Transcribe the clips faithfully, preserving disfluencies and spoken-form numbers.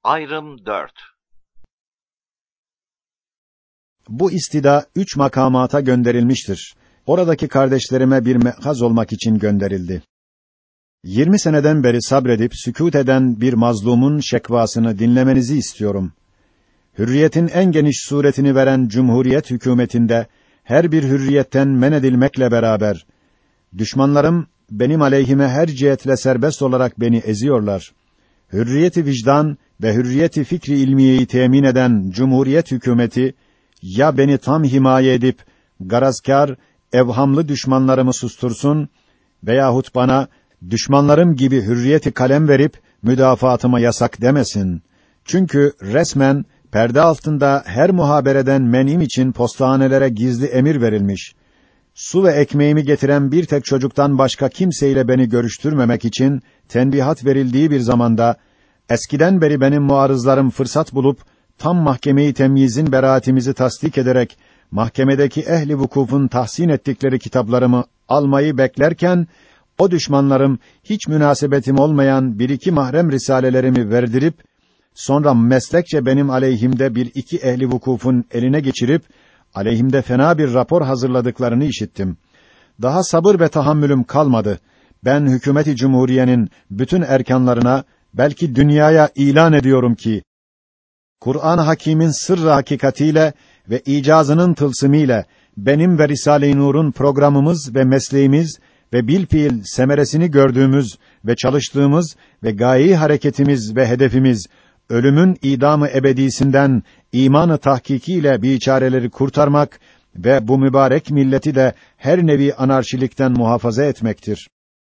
Ayrım dört. Bu istida üç makamata gönderilmiştir. Oradaki kardeşlerime bir mehaz olmak için gönderildi. Yirmi seneden beri sabredip sükût eden bir mazlumun şekvasını dinlemenizi istiyorum. Hürriyetin en geniş suretini veren Cumhuriyet hükümetinde her bir hürriyetten men edilmekle beraber düşmanlarım benim aleyhime her cihetle serbest olarak beni eziyorlar. Hürriyeti vicdan ve hürriyeti fikri ilmiyeyi temin eden Cumhuriyet hükümeti ya beni tam himaye edip garazkar, evhamlı düşmanlarımı sustursun veyahut bana düşmanlarım gibi hürriyeti kalem verip müdafaatıma yasak demesin. Çünkü resmen perde altında her muhabereden menim için postahanelere gizli emir verilmiş. Su ve ekmeğimi getiren bir tek çocuktan başka kimseyle beni görüştürmemek için tenbihat verildiği bir zamanda, eskiden beri benim muarızlarım fırsat bulup, tam mahkeme-i temyizin beraatimizi tasdik ederek, mahkemedeki ehli vukufun tahsin ettikleri kitaplarımı almayı beklerken, o düşmanlarım hiç münasebetim olmayan bir iki mahrem risalelerimi verdirip, sonra meslekçe benim aleyhimde bir iki ehli vukufun eline geçirip, aleyhimde fena bir rapor hazırladıklarını işittim. Daha sabır ve tahammülüm kalmadı. Ben hükümeti cumhuriyenin bütün erkanlarına, belki dünyaya ilan ediyorum ki, Kur'an-ı Hakîm'in sırrı hakikatiyle ve icazının tılsımıyla benim ve Risale-i Nur'un programımız ve mesleğimiz ve bilfiil semeresini gördüğümüz ve çalıştığımız ve gaye-i hareketimiz ve hedefimiz ölümün idamı ebedisinden imanı tahkikiyle biçareleri kurtarmak ve bu mübarek milleti de her nevi anarşilikten muhafaza etmektir.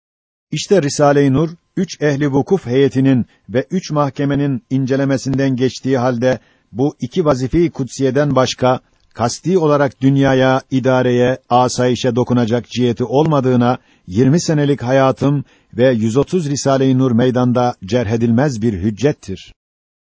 İşte Risale-i Nur üç ehli vukuf heyetinin ve üç mahkemenin incelemesinden geçtiği halde bu iki vazife-i kutsiyeden başka kasti olarak dünyaya, idareye, asayişe dokunacak ciheti olmadığına yirmi senelik hayatım ve yüz otuz Risale-i Nur meydanda cerhedilmez bir hüccettir.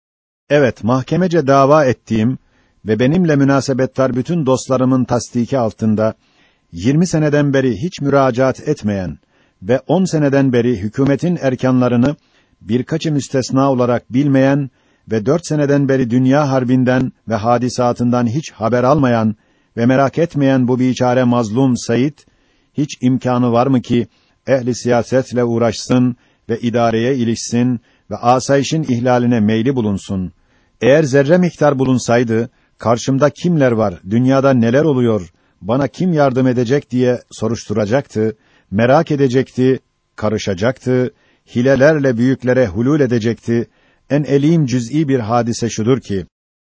Evet, mahkemece dava ettiğim ve benimle münasebettar bütün dostlarımın tasdiki altında yirmi seneden beri hiç müracaat etmeyen ve on seneden beri hükümetin erkanlarını birkaçı müstesna olarak bilmeyen ve dört seneden beri dünya harbinden ve hadisatından hiç haber almayan ve merak etmeyen bu biçare mazlum Said, hiç imkanı var mı ki ehli siyasetle uğraşsın ve idareye ilişsin ve asayişin ihlaline meyli bulunsun? Eğer zerre miktar bulunsaydı, karşımda kimler var, dünyada neler oluyor, bana kim yardım edecek diye soruşturacaktı, merak edecekti, karışacaktı, hilelerle büyüklere hulul edecekti. En elim cüz'i bir hadise şudur ki,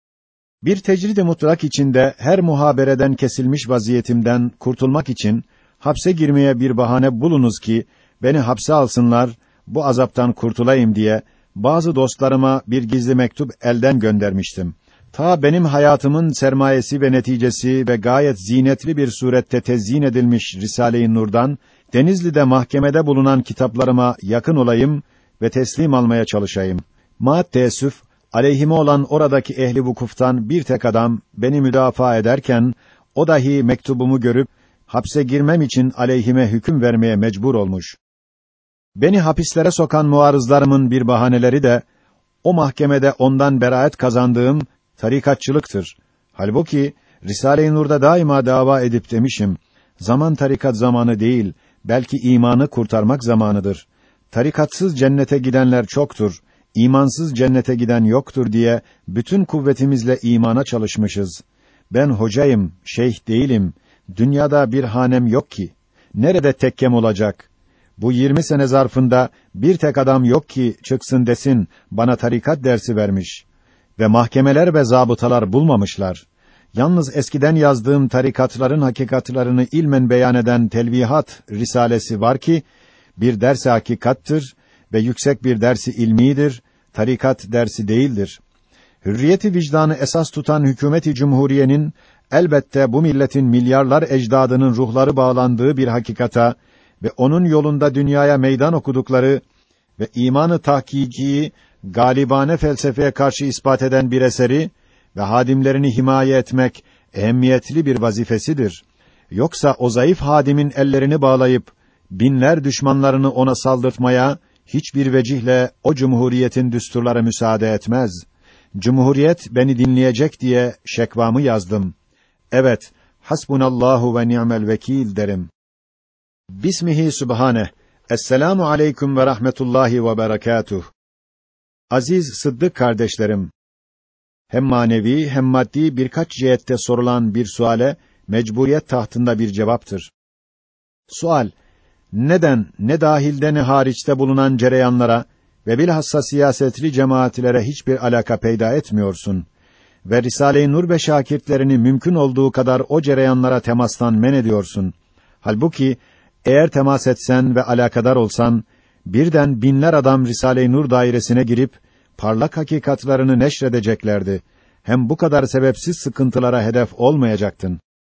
bir tecrid-i mutlak içinde her muhabereden kesilmiş vaziyetimden kurtulmak için hapse girmeye bir bahane bulunuz ki beni hapse alsınlar, bu azaptan kurtulayım diye bazı dostlarıma bir gizli mektup elden göndermiştim. Ta benim hayatımın sermayesi ve neticesi ve gayet zinetli bir surette tezyin edilmiş Risale-i Nur'dan Denizli'de mahkemede bulunan kitaplarıma yakın olayım ve teslim almaya çalışayım. Maalesef aleyhime olan oradaki ehli vukuftan bir tek adam beni müdafaa ederken o dahi mektubumu görüp hapse girmem için aleyhime hüküm vermeye mecbur olmuş. Beni hapislere sokan muarızlarımın bir bahaneleri de o mahkemede ondan beraat kazandığım tarikatçılıktır. Halbuki Risale-i Nur'da daima dava edip demişim, zaman tarikat zamanı değil, belki imanı kurtarmak zamanıdır. Tarikatsız cennete gidenler çoktur, imansız cennete giden yoktur diye bütün kuvvetimizle imana çalışmışız. Ben hocayım, şeyh değilim. Dünyada bir hanem yok ki. Nerede tekkem olacak? Bu yirmi sene zarfında bir tek adam yok ki çıksın desin, bana tarikat dersi vermiş. Ve mahkemeler ve zabıtalar bulmamışlar. Yalnız eskiden yazdığım tarikatların hakikatlarını ilmen beyan eden Telvihat risalesi var ki, bir ders-i hakikattır ve yüksek bir dersi ilmidir, tarikat dersi değildir. Hürriyeti vicdanı esas tutan hükümeti cumhuriyenin, elbette bu milletin milyarlar ecdadının ruhları bağlandığı bir hakikata ve onun yolunda dünyaya meydan okudukları ve imanı tahkikiyi galibane felsefeye karşı ispat eden bir eseri ve hadimlerini himaye etmek ehemmiyetli bir vazifesidir. Yoksa o zayıf hadimin ellerini bağlayıp binler düşmanlarını ona saldırtmaya hiçbir vecihle o cumhuriyetin düsturları müsaade etmez. Cumhuriyet beni dinleyecek diye şekvamı yazdım. Evet, hasbunallahu ve ni'mel vekil derim. Bismihi Sübhane. Esselamu aleyküm ve rahmetullahi ve berekatuh. Aziz Sıddık kardeşlerim, hem manevi hem maddi birkaç cihette sorulan bir suale mecburiyet tahtında bir cevaptır. Sual: neden ne dahilde ne hariçte bulunan cereyanlara ve bilhassa siyasetli cemaatlere hiçbir alaka peyda etmiyorsun ve Risale-i Nur ve şakirtlerini mümkün olduğu kadar o cereyanlara temastan men ediyorsun? Halbuki eğer temas etsen ve alakadar olsan, birden binler adam Risale-i Nur dairesine girip parlak hakikatlarını neşredeceklerdi. Hem bu kadar sebepsiz sıkıntılara hedef olmayacaktın.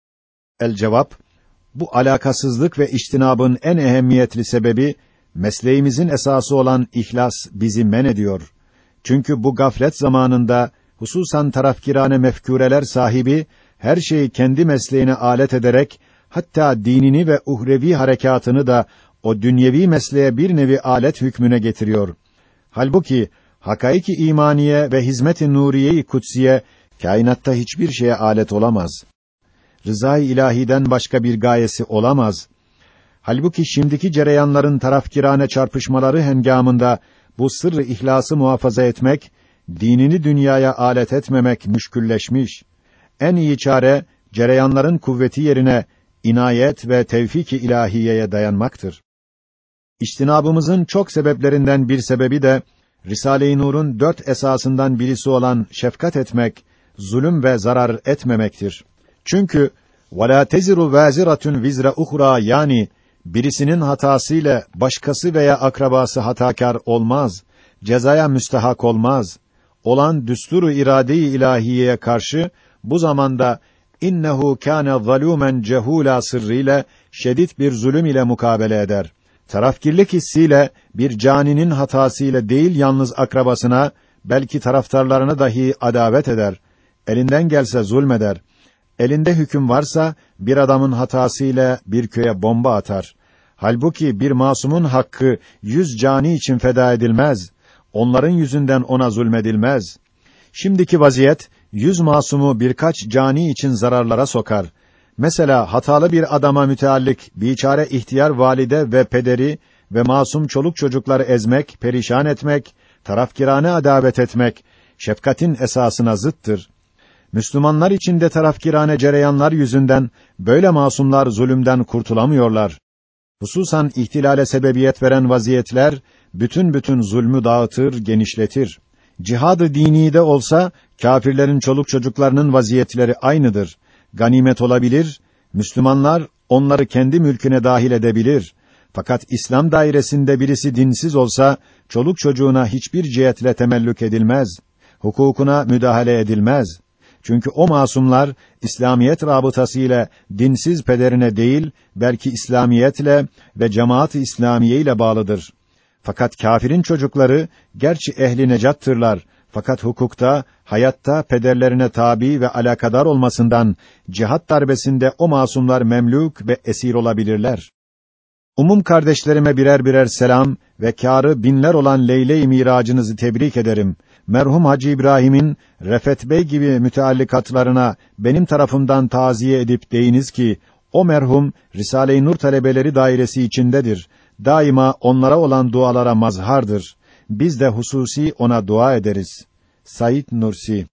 El cevap: bu alakasızlık ve içtinabın en ehemmiyetli sebebi, mesleğimizin esası olan ihlas bizi men ediyor. Çünkü bu gaflet zamanında, hususan tarafkirane mefkûreler sahibi, her şeyi kendi mesleğine alet ederek, hatta dinini ve uhrevi harekatını da o dünyevi mesleğe bir nevi alet hükmüne getiriyor. Halbuki, hakaiki imaniye ve hizmet-i nuriye-i kutsiye, kainatta hiçbir şeye alet olamaz. Rızâ-i ilâhiden başka bir gayesi olamaz. Halbuki şimdiki cereyanların tarafkirane çarpışmaları hengamında bu sırrı ihlası muhafaza etmek, dinini dünyaya alet etmemek müşkülleşmiş. En iyi çare cereyanların kuvveti yerine inayet ve tevfik-i ilahiyeye dayanmaktır. İçtinabımızın çok sebeplerinden bir sebebi de Risale-i Nur'un dört esasından birisi olan şefkat etmek, zulüm ve zarar etmemektir. Çünkü وَلَا تَزِرُ وَازِرَةٌ vizre uhra, yani birisinin hatasıyla başkası veya akrabası hatakar olmaz, cezaya müstehak olmaz. Olan düsturu irade-i ilahiyeye karşı bu zamanda innehu kâne zalûmen cehûlâ sırrıyla şedid bir zulüm ile mukabele eder. Tarafkirlik hissiyle bir caninin hatasıyla değil yalnız akrabasına, belki taraftarlarına dahi adavet eder. Elinden gelse zulmeder. Elinde hüküm varsa bir adamın hatasıyla bir köye bomba atar. Halbuki bir masumun hakkı yüz cani için feda edilmez. Onların yüzünden ona zulmedilmez. Şimdiki vaziyet yüz masumu birkaç cani için zararlara sokar. Mesela hatalı bir adama müteallik biçare ihtiyar valide ve pederi ve masum çoluk çocukları ezmek, perişan etmek, tarafkirane adavet etmek şefkatin esasına zıttır. Müslümanlar içinde tarafkirane cereyanlar yüzünden böyle masumlar zulümden kurtulamıyorlar. Hususan ihtilale sebebiyet veren vaziyetler bütün bütün zulmü dağıtır, genişletir. Cihad-ı dini de olsa kâfirlerin çoluk çocuklarının vaziyetleri aynıdır. Ganimet olabilir, Müslümanlar onları kendi mülküne dahil edebilir. Fakat İslam dairesinde birisi dinsiz olsa çoluk çocuğuna hiçbir cihetle temellük edilmez. Hukukuna müdahale edilmez. Çünkü o masumlar İslamiyet rabıtası ile dinsiz pederine değil, belki İslamiyetle ve cemaat-ı İslamiye ile bağlıdır. Fakat kâfirin çocukları gerçi ehli necattırlar, fakat hukukta, hayatta pederlerine tabi ve alakadar olmasından cihat darbesinde o masumlar memlûk ve esir olabilirler. Umum kardeşlerime birer birer selam ve kârı binler olan Leyle-i Miracınızı tebrik ederim. Merhum Hacı İbrahim'in Refet Bey gibi müteallikatlarına benim tarafımdan taziye edip deyiniz ki, o merhum Risale-i Nur talebeleri dairesi içindedir. Daima onlara olan dualara mazhardır. Biz de hususi ona dua ederiz. Said Nursi.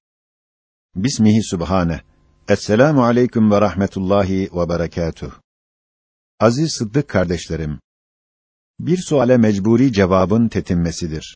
Bismihi Sübhane. Esselamu aleyküm ve rahmetullahi ve berekatuh. Aziz Sıddık kardeşlerim, bir suale mecburi cevabın tetinmesidir.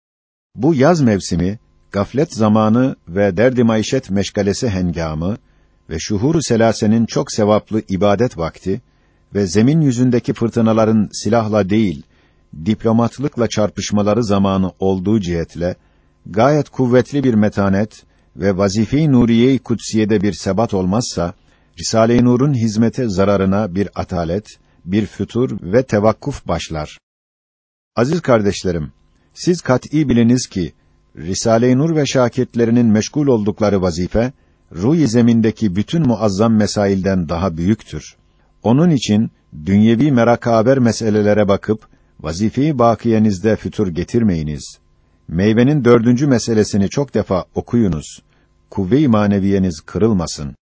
Bu yaz mevsimi, gaflet zamanı ve derdi maişet meşgalesi hengamı ve şuhur-u selasenin çok sevaplı ibadet vakti ve zemin yüzündeki fırtınaların silahla değil, diplomatlıkla çarpışmaları zamanı olduğu cihetle, gayet kuvvetli bir metanet ve vazife-i nuriye-i kutsiyede bir sebat olmazsa, Risale-i Nur'un hizmete zararına bir atalet, bir fütur ve tevakkuf başlar. Aziz kardeşlerim, siz kat'î biliniz ki, Risale-i Nur ve şakirtlerinin meşgul oldukları vazife, ruh-i zemindeki bütün muazzam mesailden daha büyüktür. Onun için, dünyevi merak haber meselelere bakıp, vazife-i bakiyenizde fütur getirmeyiniz. Meyvenin dördüncü meselesini çok defa okuyunuz. Kuvve-i maneviyeniz kırılmasın.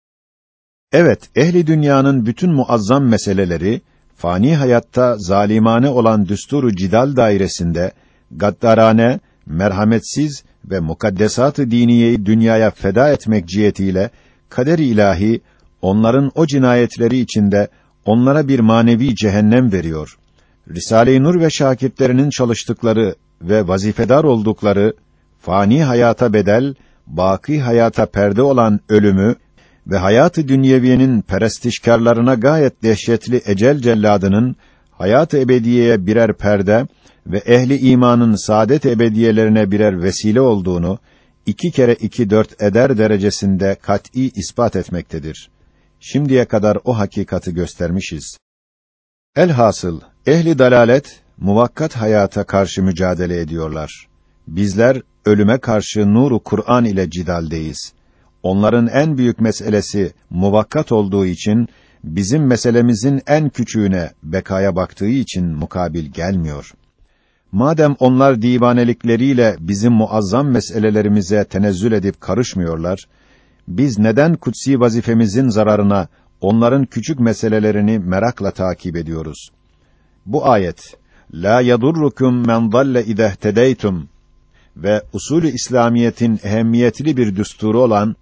Evet, ehli dünyanın bütün muazzam meseleleri, fani hayatta zalimane olan düsturu cidal dairesinde, gaddarane, merhametsiz ve mukaddesat-ı diniyeyi dünyaya feda etmek cihetiyle, kader-i ilahi, onların o cinayetleri içinde, onlara bir manevi cehennem veriyor. Risale-i Nur ve şakirtlerinin çalıştıkları ve vazifedar oldukları, fani hayata bedel, baki hayata perde olan ölümü ve hayat-ı dünyeviyenin perestişkarlarına gayet dehşetli ecel celladının, hayat-ı ebediyeye birer perde ve ehli imanın saadet ebediyelerine birer vesile olduğunu, iki kere iki dört eder derecesinde kat'î ispat etmektedir. Şimdiye kadar o hakikati göstermişiz. Elhasıl, ehli dalalet, muvakkat hayata karşı mücadele ediyorlar. Bizler, ölüme karşı nuru Kur'an ile cidaldeyiz. Onların en büyük meselesi muvakkat olduğu için, bizim meselemizin en küçüğüne, bekaya baktığı için mukabil gelmiyor. Madem onlar divanelikleriyle bizim muazzam meselelerimize tenezzül edip karışmıyorlar, biz neden kutsi vazifemizin zararına onların küçük meselelerini merakla takip ediyoruz? Bu ayet, la yadurrukum men dalle idehtedeytum ve usulü İslamiyetin ehemmiyetli bir düsturu olan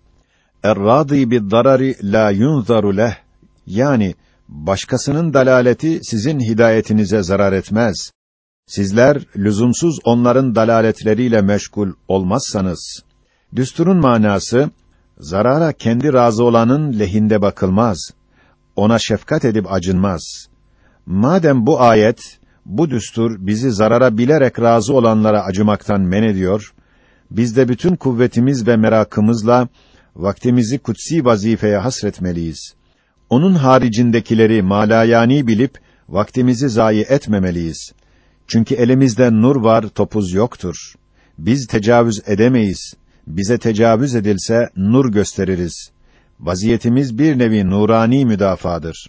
er-râdî bid-darari la yunzaru leh, yani başkasının dalaleti sizin hidayetinize zarar etmez. Sizler lüzumsuz onların dalaletleriyle meşgul olmazsanız, düsturun manası, zarara kendi razı olanın lehinde bakılmaz, ona şefkat edip acınmaz. Madem bu ayet, bu düstur bizi zarara bilerek razı olanlara acımaktan men ediyor, biz de bütün kuvvetimiz ve merakımızla vaktimizi kutsi vazifeye hasretmeliyiz. Onun haricindekileri malayani bilip vaktimizi zayi etmemeliyiz. Çünkü elimizde nur var, topuz yoktur. Biz tecavüz edemeyiz. Bize tecavüz edilse nur gösteririz. Vaziyetimiz bir nevi nurani müdafadır.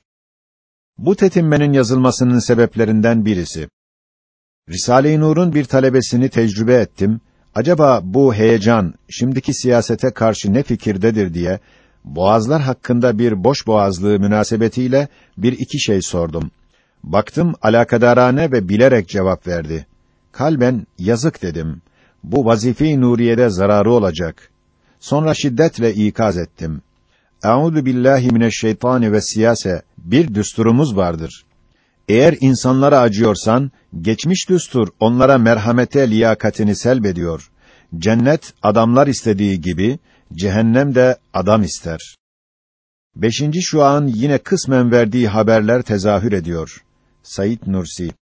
Bu tetimmenin yazılmasının sebeplerinden birisi. Risale-i Nur'un bir talebesini tecrübe ettim. Acaba bu heyecan şimdiki siyasete karşı ne fikirdedir diye boğazlar hakkında bir boş boğazlığı münasebetiyle bir iki şey sordum. Baktım alakadarane ve bilerek cevap verdi. Kalben yazık dedim. Bu vazife-i nuriyede zararı olacak. Sonra şiddetle ikaz ettim. Eûzü billahi mineşşeytani ve siyase, bir düsturumuz vardır. Eğer insanlara acıyorsan, geçmiş düstur onlara merhamete liyakatini selbediyor. Cennet adamlar istediği gibi, cehennem de adam ister. Beşinci şuan yine kısmen verdiği haberler tezahür ediyor. Said Nursi